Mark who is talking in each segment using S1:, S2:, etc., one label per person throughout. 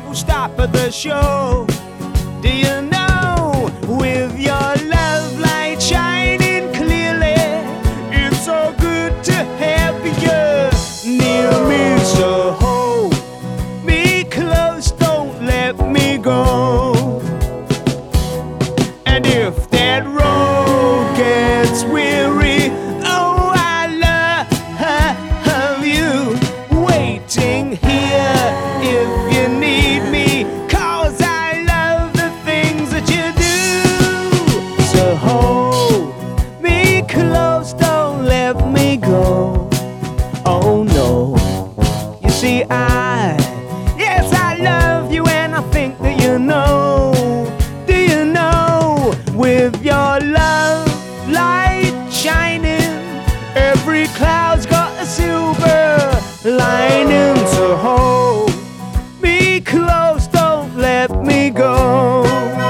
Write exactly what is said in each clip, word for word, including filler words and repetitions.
S1: full stop of the show. Do you know, with your love light shining clearly, it's so good to have you near me. So hold me close, don't let me go. And if that road gets weary, oh, I love you waiting here if you need me, 'cause I love the things that you do. So hold me close, don't let me go. Oh no, you see I, yes I love you, and I think that you know. Do you know, with your love light shining, every cloud's got a silver lining. So hold me close, don't let me go.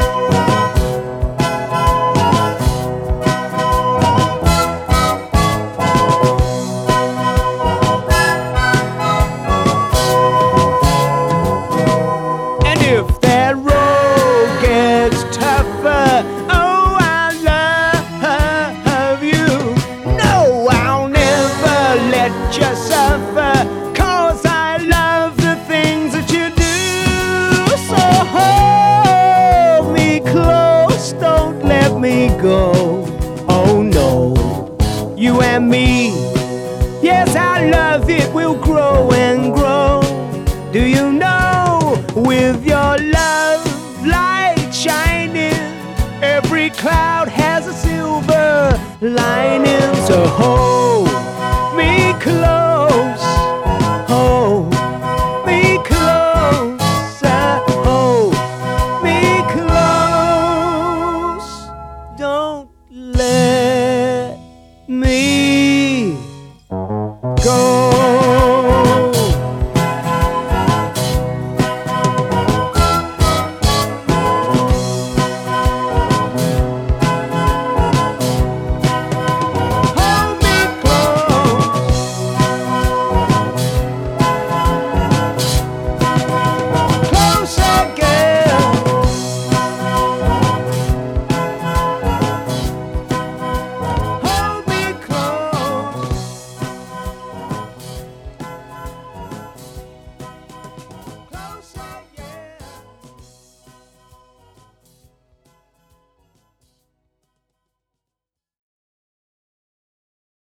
S1: And if that road gets tougher, oh, I love you. No, I'll never let you suffer, 'cause I love the things that you do. So hold me close, don't let me go. Oh no, you and me, yes, our love, it will grow and grow. Do you know, with your love light shining, every cloud has a silver lining. So hold me close,